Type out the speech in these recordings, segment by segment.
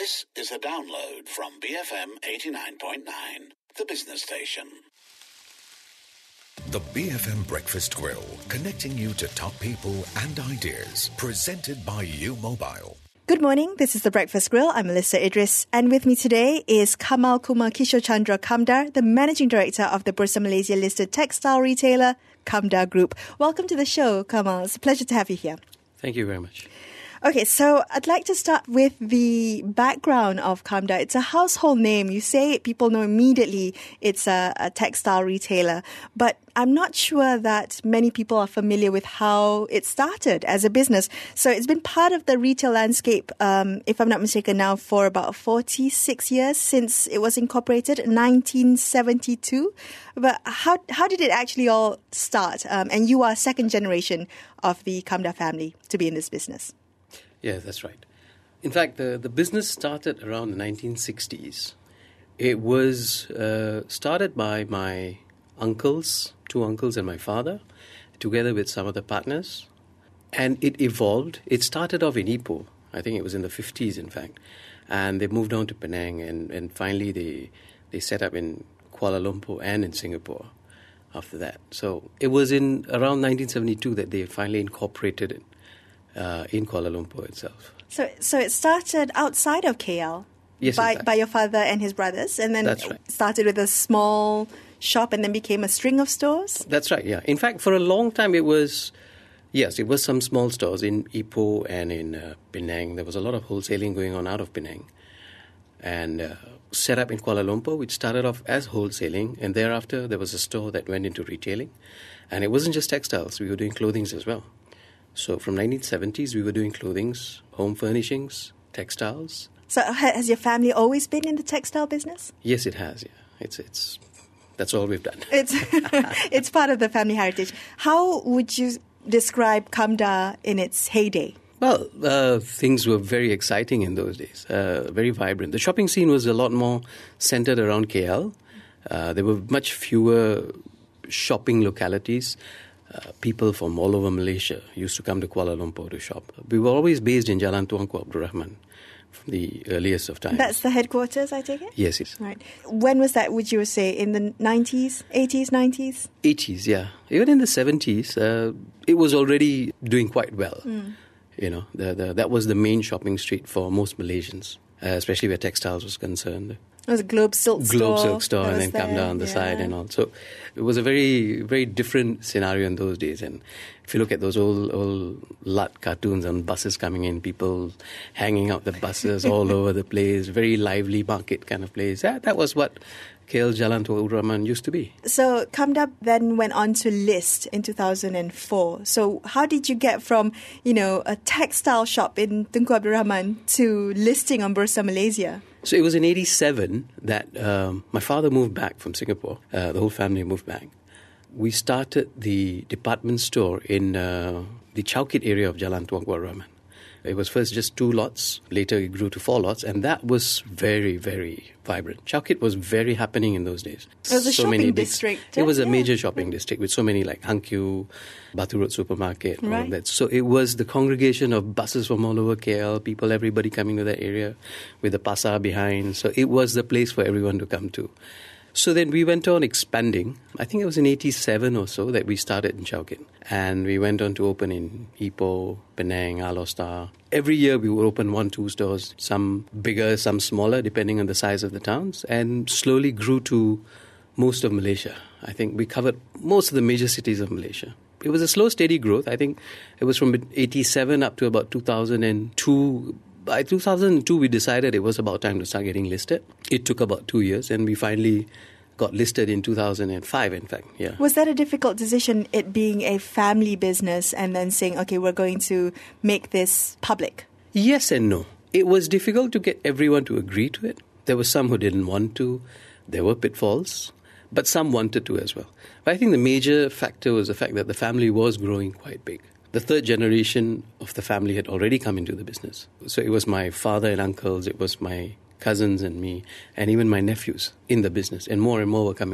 This is a download from BFM 89.9, the business station. The BFM Breakfast Grill, connecting you to top people and ideas. Presented by U Mobile. Good morning, this is The Breakfast Grill. I'm Melissa Idris, and with me today is Kamal Kumar Kishore Chandra Kamdar, the Managing Director of the Bursa Malaysia listed textile retailer Kamdar Group. Welcome to the show, Kamal. It's a pleasure to have you here. Thank you very much. Okay, so I'd like to start with the background of Kamdar. It's a household name. You say it, people know immediately it's a textile retailer. But I'm not sure that many people are familiar with how it started as a business. So it's been part of the retail landscape, if I'm not mistaken, now for about 46 years since it was incorporated in 1972. But how did it actually all start? And you are second generation of the Kamdar family to be in this business. Yeah, that's right. In fact, the business started around the 1960s. It was started by my uncles, two uncles and my father, together with some other partners. And it evolved. It started off in Ipoh. I think it was in the 50s, in fact. And they moved on to Penang. And finally, they set up in Kuala Lumpur and in Singapore after that. So it was in around 1972 that they finally incorporated it. In Kuala Lumpur itself. So it started outside of KL? Yes, by your father and his brothers, and then That's right. Started with a small shop and then became a string of stores? That's right, yeah. In fact, for a long time it was some small stores in Ipoh and in Penang. There was a lot of wholesaling going on out of Penang. And set up in Kuala Lumpur, which started off as wholesaling, and thereafter there was a store that went into retailing. And it wasn't just textiles, we were doing clothing as well. So from 1970s, we were doing clothings, home furnishings, textiles. So has your family always been in the textile business? Yes, it has, yeah. It's that's all we've done. It's part of the family heritage. How would you describe Kamdar in its heyday? Well, things were very exciting in those days, very vibrant. The shopping scene was a lot more centered around KL. There were much fewer shopping localities. People from all over Malaysia used to come to Kuala Lumpur to shop. We were always based in Jalan Tuanku Abdul Rahman from the earliest of times. That's the headquarters, I take it? Yes, yes. Right. When was that, would you say? In the 90s, 80s, 90s? 80s, yeah. Even in the 70s, it was already doing quite well. You know, that was the main shopping street for most Malaysians, especially where textiles was concerned. It was a Globe Silk store. And then Kamdar on the side and all. So it was a very, very different scenario in those days. And if you look at those old LUT cartoons on buses coming in, people hanging out the buses all over the place, very lively market kind of place. That was what KL Jalan Tuanku Abdul Rahman used to be. So Kamdar then went on to list in 2004. So how did you get from, a textile shop in Tunku Abdul Rahman to listing on Bursa Malaysia? So it was in 87 that my father moved back from Singapore. The whole family moved back. We started the department store in the Chowkit area of Jalan Tuanku Abdul Rahman. It was first just 2 lots. Later it grew to 4 lots. And that was very, very vibrant. Chowkit was very happening in those days. It was a shopping district. It was a major shopping district with so many like Hankyu, Batu Road Supermarket, all of that. So it was the congregation of buses from all over KL, people, everybody coming to that area with the pasar behind. So it was the place for everyone to come to. So then we went on expanding. I think it was in 87 or so that we started in Chowkit. And we went on to open in Ipoh, Penang, Alor. Every year we would open 1-2 stores, some bigger, some smaller, depending on the size of the towns, and slowly grew to most of Malaysia. I think we covered most of the major cities of Malaysia. It was a slow, steady growth. I think it was from 87 up to about 2002. By 2002, we decided it was about time to start getting listed. It took about 2 years, and we finally got listed in 2005, in fact, yeah. Was that a difficult decision, it being a family business, and then saying, okay, we're going to make this public? Yes and no. It was difficult to get everyone to agree to it. There were some who didn't want to. There were pitfalls, but some wanted to as well. But I think the major factor was the fact that the family was growing quite big. The third generation of the family had already come into the business. So it was my father and uncles, it was my cousins and me, and even my nephews in the business, and more were coming in.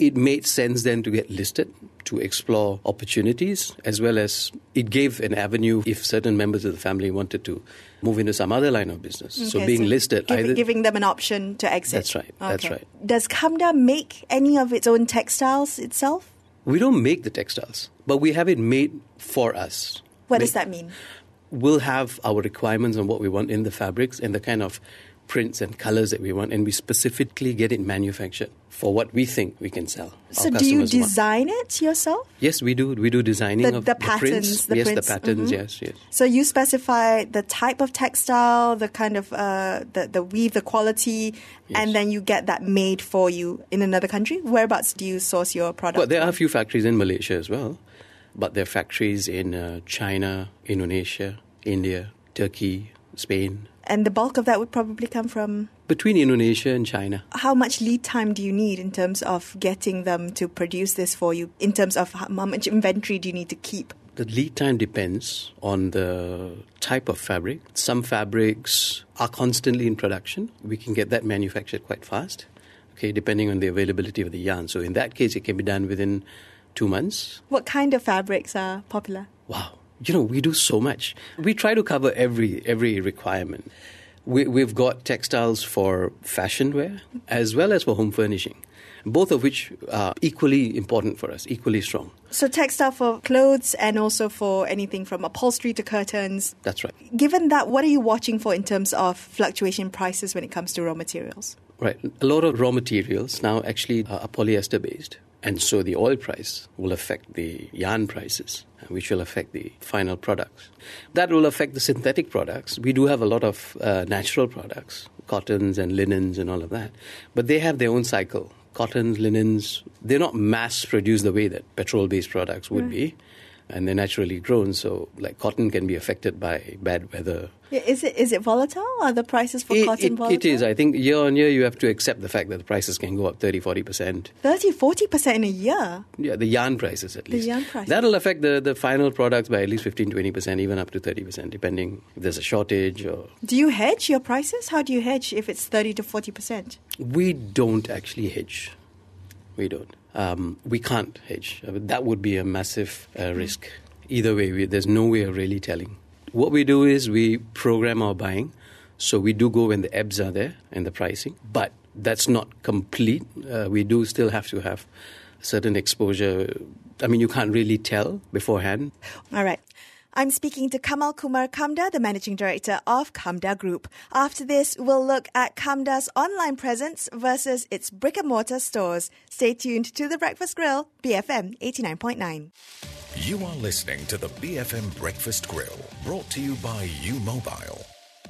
it made sense then to get listed, to explore opportunities, as well as it gave an avenue if certain members of the family wanted to move into some other line of business. Okay, so being listed... Giving them an option to exit. That's right, that's right. Does Kamda make any of its own textiles itself? We don't make the textiles, but we have it made for us. What does that mean? We'll have our requirements on what we want in the fabrics and the kind of prints and colors that we want, and we specifically get it manufactured for what we think we can sell. So do you design it yourself? Yes, we do. We do designing of the patterns, the prints. Prints. The patterns, Mm-hmm. yes. So you specify the type of textile, the kind of the weave, the quality, and then you get that made for you in another country? Whereabouts do you source your product? Well, there are a few factories in Malaysia as well, but there are factories in China, Indonesia, India, Turkey, Spain. And the bulk of that would probably come from? Between Indonesia and China. How much lead time do you need in terms of getting them to produce this for you? In terms of how much inventory do you need to keep? The lead time depends on the type of fabric. Some fabrics are constantly in production. We can get that manufactured quite fast, okay, depending on the availability of the yarn. So in that case, it can be done within 2 months. What kind of fabrics are popular? Wow. We do so much. We try to cover every requirement. We've got textiles for fashion wear as well as for home furnishing, both of which are equally important for us, equally strong. So textile for clothes and also for anything from upholstery to curtains. That's right. Given that, what are you watching for in terms of fluctuation prices when it comes to raw materials? Right. A lot of raw materials now actually are polyester based. And so the oil price will affect the yarn prices, which will affect the final products. That will affect the synthetic products. We do have a lot of natural products, cottons and linens and all of that. But they have their own cycle. Cottons, linens, they're not mass-produced the way that petrol-based products would be. And they're naturally grown, so like cotton can be affected by bad weather. Yeah, is it volatile? Are the prices for cotton volatile? It is. I think year on year you have to accept the fact that the prices can go up 30-40%. 30-40% in a year? Yeah, the yarn prices at least. The yarn prices. That'll affect the final products by at least 15-20%, even up to 30%, depending if there's a shortage or... Do you hedge your prices? How do you hedge if it's 30-40%? We don't actually hedge. We don't. We can't hedge. That would be a massive risk. Either way, there's no way of really telling. What we do is we program our buying. So we do go when the ebbs are there and the pricing. But that's not complete. We do still have to have certain exposure. I mean, you can't really tell beforehand. All right. I'm speaking to Kamal Kumar Kamda, the Managing Director of Kamda Group. After this, we'll look at Kamda's online presence versus its brick-and-mortar stores. Stay tuned to The Breakfast Grill, BFM 89.9. You are listening to the BFM Breakfast Grill, brought to you by U-Mobile.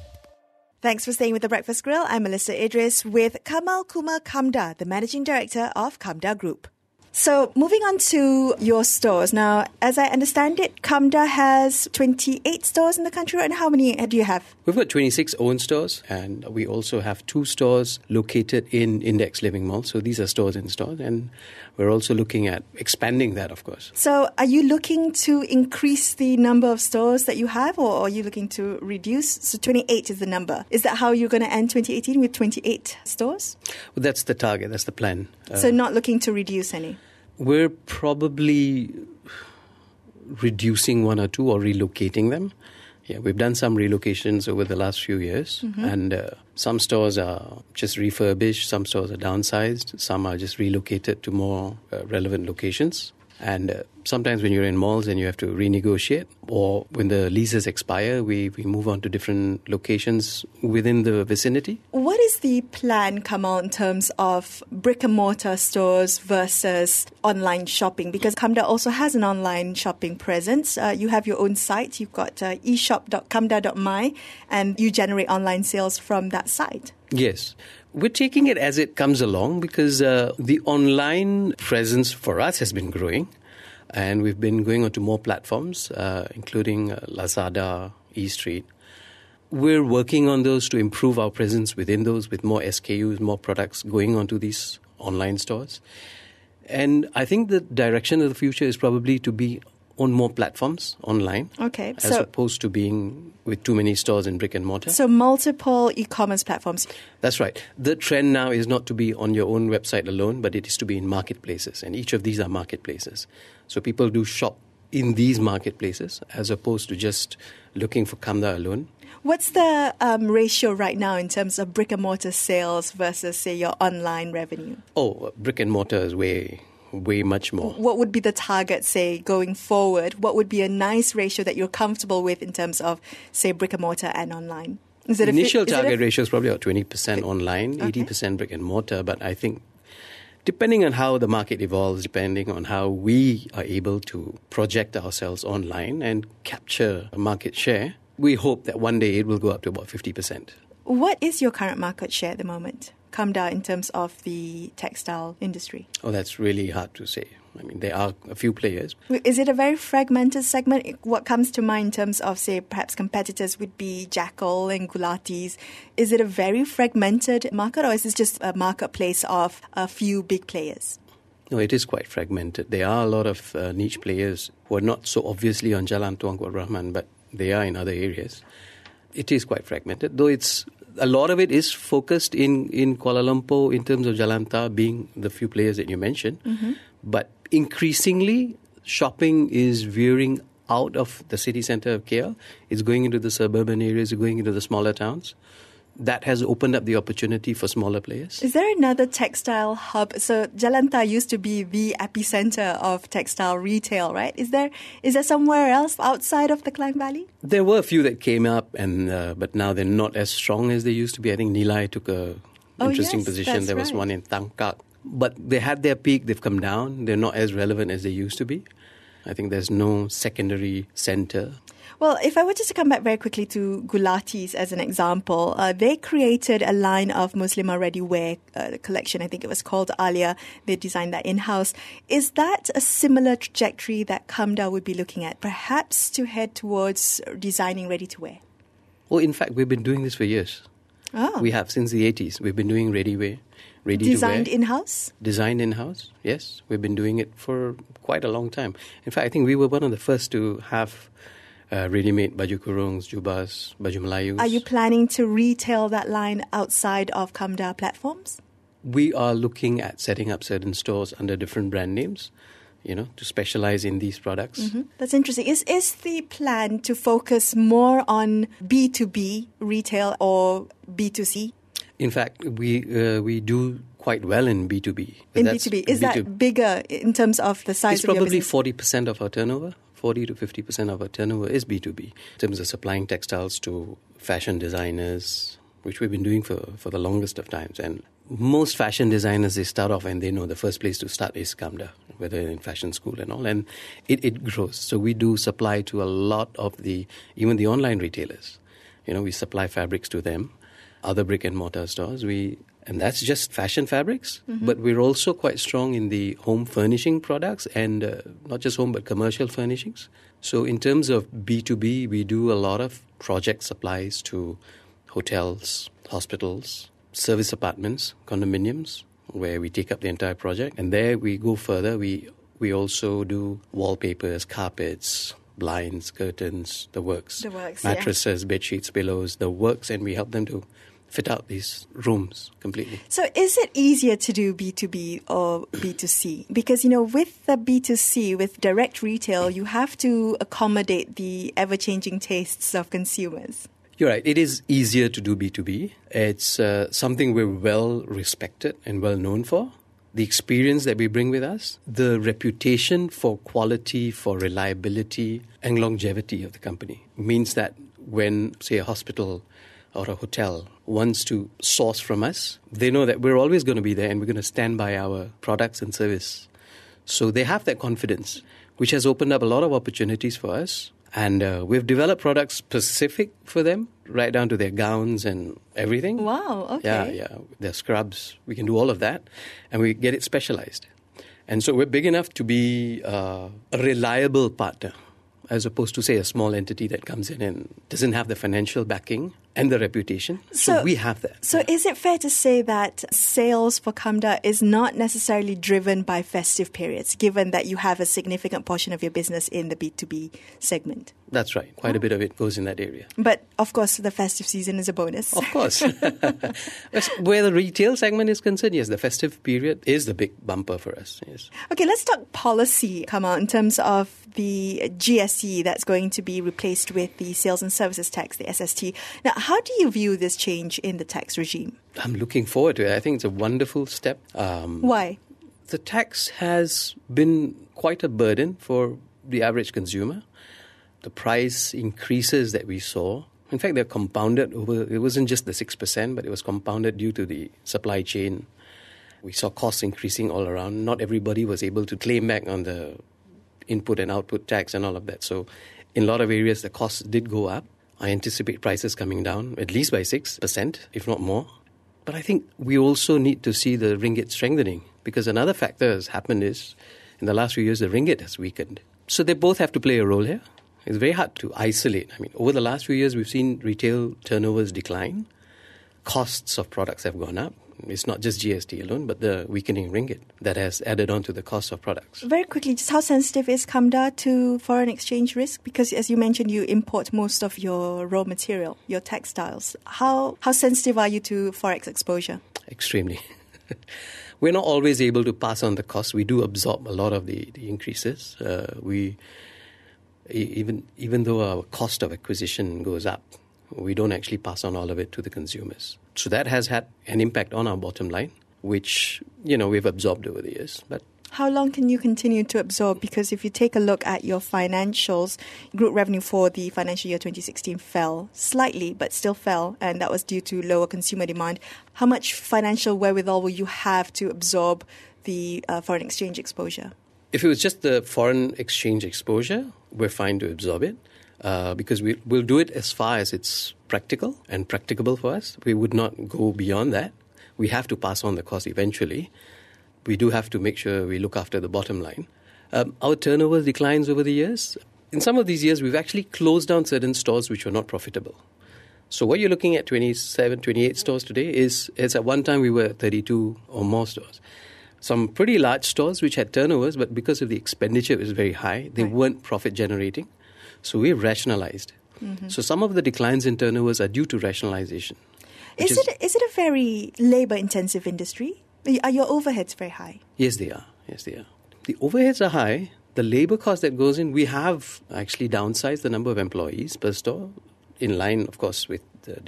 Thanks for staying with The Breakfast Grill. I'm Melissa Idris with Kamal Kumar Kamda, the Managing Director of Kamda Group. So moving on to your stores. Now, as I understand it, Kamda has 28 stores in the country right now. How many do you have? We've got 26 own stores, and we also have 2 stores located in Index Living Mall. So these are stores in stores, and we're also looking at expanding that, of course. So are you looking to increase the number of stores that you have, or are you looking to reduce? So 28 is the number. Is that how you're going to end 2018, with 28 stores? Well, that's the target. That's the plan. So not looking to reduce any? We're probably reducing 1 or 2 or relocating them. Yeah, we've done some relocations over the last few years, and some stores are just refurbished, some stores are downsized, some are just relocated to more relevant locations. And sometimes when you're in malls and you have to renegotiate, or when the leases expire, we move on to different locations within the vicinity. What is the plan, Kamal, in terms of brick-and-mortar stores versus online shopping? Because Kamda also has an online shopping presence. You have your own site. You've got eshop.kamda.my, and you generate online sales from that site. Yes. We're taking it as it comes along because the online presence for us has been growing, and we've been going onto more platforms, including Lazada, eStreet. We're working on those to improve our presence within those with more SKUs, more products going onto these online stores. And I think the direction of the future is probably to be on more platforms online. Okay. As opposed to being with too many stores in brick and mortar. So multiple e-commerce platforms. That's right. The trend now is not to be on your own website alone, but it is to be in marketplaces. And each of these are marketplaces. So people do shop in these marketplaces as opposed to just looking for Kamda alone. What's the ratio right now in terms of brick and mortar sales versus, say, your online revenue? Oh, brick and mortar is way much more. What would be the target, say, going forward? What would be a nice ratio that you're comfortable with in terms of, say, brick and mortar and online? The initial target ratio is probably about 20% online, 80% brick and mortar. But I think depending on how the market evolves, depending on how we are able to project ourselves online and capture a market share, we hope that one day it will go up to about 50%. What is your current market share at the moment, Kamda, in terms of the textile industry? Oh, that's really hard to say. I mean, there are a few players. Is it a very fragmented segment? What comes to mind in terms of, say, perhaps competitors would be Jackal and Gulatis. Is it a very fragmented market, or is this just a marketplace of a few big players? No, it is quite fragmented. There are a lot of niche players who are not so obviously on Jalan Tuanku Abdul Rahman, but they are in other areas. It is quite fragmented, though a lot of it is focused in Kuala Lumpur in terms of Jalanta being the few players that you mentioned. Mm-hmm. But increasingly, shopping is veering out of the city centre of KL. It's going into the suburban areas, going into the smaller towns. That has opened up the opportunity for smaller players. Is there another textile hub? So Jalanta used to be the epicenter of textile retail, right? Is there somewhere else outside of the Klang Valley? There were a few that came up, but now they're not as strong as they used to be. I think Nilai took a interesting position. There was one in Tangkak. But they had their peak. They've come down. They're not as relevant as they used to be. I think there's no secondary centre. Well, if I were just to come back very quickly to Gulatis as an example, they created a line of Muslimah ready-wear collection. I think it was called Alia. They designed that in-house. Is that a similar trajectory that Kamda would be looking at, perhaps to head towards designing ready-to-wear? Well, in fact, we've been doing this for years. Oh. We have since the 80s. We've been doing ready-to-wear. Designed in-house? Designed in-house, yes. We've been doing it for quite a long time. In fact, I think we were one of the first to have ready-made baju kurungs, jubas, baju Melayus. Are you planning to retail that line outside of Kamda platforms? We are looking at setting up certain stores under different brand names, to specialize in these products. Mm-hmm. That's interesting. Is the plan to focus more on B2B retail or B2C? In fact, we do quite well in B2B. In B2B. Is that bigger in terms of the size of your business? It's probably 40% of our turnover. 40 to 50% of our turnover is B2B. In terms of supplying textiles to fashion designers, which we've been doing for the longest of times. And most fashion designers, they start off and they know the first place to start is Kamda, whether in fashion school and all. And it grows. So we do supply to a lot of even the online retailers. We supply fabrics to them, other brick and mortar stores. And that's just fashion fabrics, mm-hmm. But we're also quite strong in the home furnishing products and not just home but commercial furnishings. So in terms of B2B, we do a lot of project supplies to hotels, hospitals, service apartments, condominiums, where we take up the entire project. And there we go further. We also do wallpapers, carpets, blinds, curtains, the works. Mattresses, bed sheets, pillows, the works, and we help them to fit out these rooms completely. So is it easier to do B2B or B2C? Because, with the B2C, with direct retail, you have to accommodate the ever-changing tastes of consumers. You're right. It is easier to do B2B. It's something we're well respected and well known for. The experience that we bring with us, the reputation for quality, for reliability and longevity of the company means that when, say, a hospital or a hotel wants to source from us, they know that we're always going to be there and we're going to stand by our products and service. So they have that confidence, which has opened up a lot of opportunities for us. And we've developed products specific for them, right down to their gowns and everything. Wow, okay. Yeah, their scrubs. We can do all of that. And we get it specialized. And so we're big enough to be a reliable partner, as opposed to, say, a small entity that comes in and doesn't have the financial backing and the reputation. So we have that. So is it fair to say that sales for Kamda is not necessarily driven by festive periods, given that you have a significant portion of your business in the B2B segment? That's right. Quite a bit of it goes in that area. But, of course, the festive season is a bonus. Of course. Where the retail segment is concerned, yes, the festive period is the big bumper for us. Yes. Okay, let's talk policy, Kamal, in terms of the GST that's going to be replaced with the Sales and Services Tax, the SST. Now, how do you view this change in the tax regime? I'm looking forward to it. I think it's a wonderful step. Why? The tax has been quite a burden for the average consumer. The price increases that we saw, in fact, they're compounded over, it wasn't just the 6%, but it was compounded due to the supply chain. We saw costs increasing all around. Not everybody was able to claim back on the input and output tax and all of that. So in a lot of areas, the costs did go up. I anticipate prices coming down at least by 6%, if not more. But I think we also need to see the ringgit strengthening, because another factor has happened is in the last few years, the ringgit has weakened. So they both have to play a role here. It's very hard to isolate. I mean, over the last few years, we've seen retail turnovers decline. Costs of products have gone up. It's not just GST alone, but the weakening ringgit that has added on to the cost of products. Very quickly, just how sensitive is Kamda to foreign exchange risk? Because as you mentioned, you import most of your raw material, your textiles. How sensitive are you to forex exposure? Extremely. We're not always able to pass on the cost. We do absorb a lot of the increases. Even though our cost of acquisition goes up, we don't actually pass on all of it to the consumers. So that has had an impact on our bottom line, which, we've absorbed over the years. But how long can you continue to absorb? Because if you take a look at your financials, group revenue for the financial year 2016 fell slightly, but still fell, and that was due to lower consumer demand. How much financial wherewithal will you have to absorb the foreign exchange exposure? If it was just the foreign exchange exposure, we're fine to absorb it. Because we'll do it as far as it's practical and practicable for us. We would not go beyond that. We have to pass on the cost eventually. We do have to make sure we look after the bottom line. Our turnover declines over the years. In some of these years, we've actually closed down certain stores which were not profitable. So what you're looking at, 27, 28 stores today, is at one time we were at 32 or more stores. Some pretty large stores which had turnovers, but because of the expenditure, it was very high. They weren't profit generating. So we've rationalized. Mm-hmm. So some of the declines in turnovers are due to rationalization. Is it a very labor-intensive industry? Are your overheads very high? Yes, they are. The overheads are high. The labor cost that goes in, we have actually downsized the number of employees per store, in line, of course, with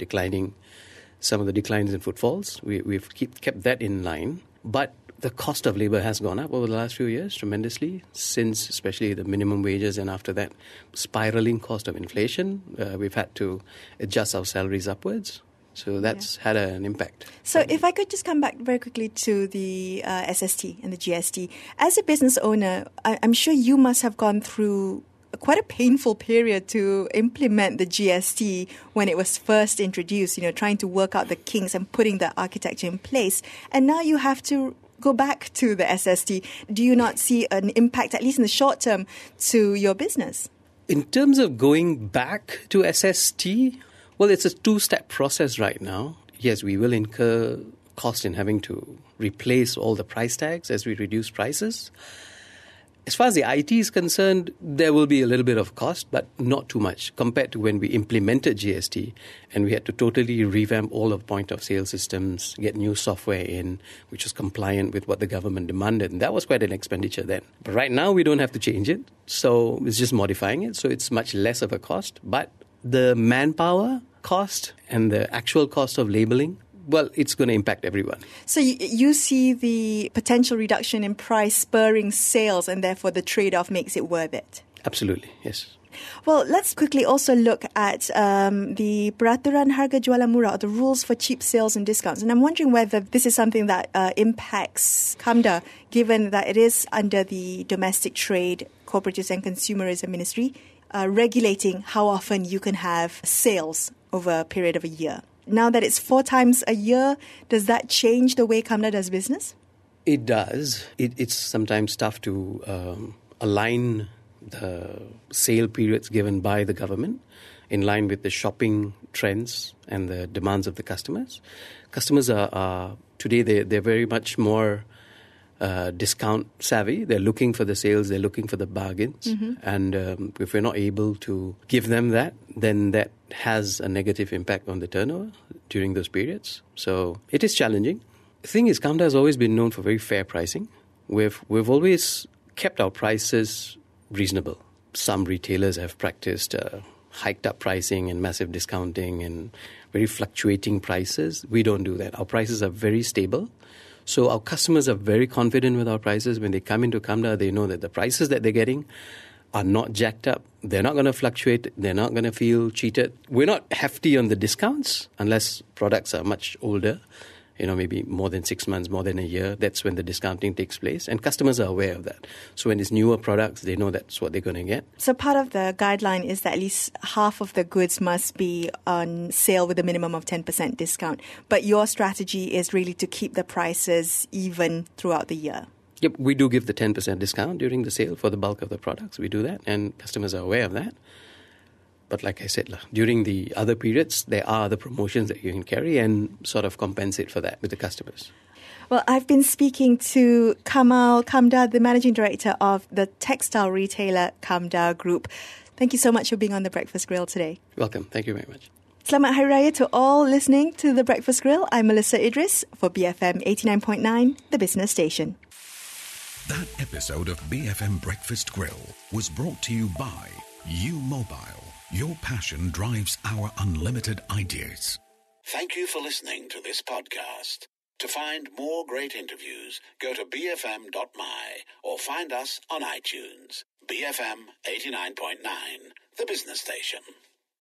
some of the declines in footfalls. We've kept that in line. But the cost of labor has gone up over the last few years tremendously, since especially the minimum wages and after that spiraling cost of inflation. We've had to adjust our salaries upwards. So that's had an impact. So if I could just come back very quickly to the SST and the GST. As a business owner, I'm sure you must have gone through quite a painful period to implement the GST when it was first introduced, trying to work out the kinks and putting the architecture in place. And now you have to go back to the SST. Do you not see an impact, at least in the short term, to your business? In terms of going back to SST, well, it's a two-step process right now. Yes, we will incur cost in having to replace all the price tags as we reduce prices. As far as the IT is concerned, there will be a little bit of cost, but not too much compared to when we implemented GST and we had to totally revamp all of point-of-sale systems, get new software in, which was compliant with what the government demanded. And that was quite an expenditure then. But right now, we don't have to change it. So it's just modifying it. So it's much less of a cost. But the manpower cost and the actual cost of labeling, well, it's going to impact everyone. So you see the potential reduction in price spurring sales, and therefore the trade-off makes it worth it? Absolutely, yes. Well, let's quickly also look at the Peraturan Harga Jualan Murah, or the rules for cheap sales and discounts. And I'm wondering whether this is something that impacts Kamda, given that it is under the Domestic Trade, Cooperatives and Consumerism Ministry, regulating how often you can have sales over a period of a year. Now that it's 4 times a year, does that change the way Kamda does business? It does. It's sometimes tough to align the sale periods given by the government in line with the shopping trends and the demands of the customers. Customers are today, they're very much more discount savvy. They're looking for the sales, they're looking for the bargains. And if we're not able to give them that, then that has a negative impact on the turnover during those periods. So it is challenging. The thing is, Kamda has always been known for very fair pricing. We've always kept our prices reasonable. Some retailers have practiced hiked up pricing and massive discounting and very fluctuating prices. We don't do that. Our prices are very stable. So our customers are very confident with our prices. When they come into Kamda, they know that the prices that they're getting are not jacked up. They're not going to fluctuate. They're not going to feel cheated. We're not hefty on the discounts unless products are much older, maybe more than 6 months, more than a year. That's when the discounting takes place. And customers are aware of that. So when it's newer products, they know that's what they're going to get. So part of the guideline is that at least half of the goods must be on sale with a minimum of 10% discount. But your strategy is really to keep the prices even throughout the year. Yep, we do give the 10% discount during the sale for the bulk of the products. We do that, and customers are aware of that. But like I said, during the other periods, there are other promotions that you can carry and sort of compensate for that with the customers. Well, I've been speaking to Kamal Kamda, the Managing Director of the textile retailer Kamda Group. Thank you so much for being on The Breakfast Grill today. Welcome. Thank you very much. Selamat Hari Raya to all listening to The Breakfast Grill. I'm Melissa Idris for BFM 89.9, the business station. That episode of BFM Breakfast Grill was brought to you by U Mobile. Your passion drives our unlimited ideas. Thank you for listening to this podcast. To find more great interviews, go to bfm.my or find us on iTunes. BFM 89.9, the business station.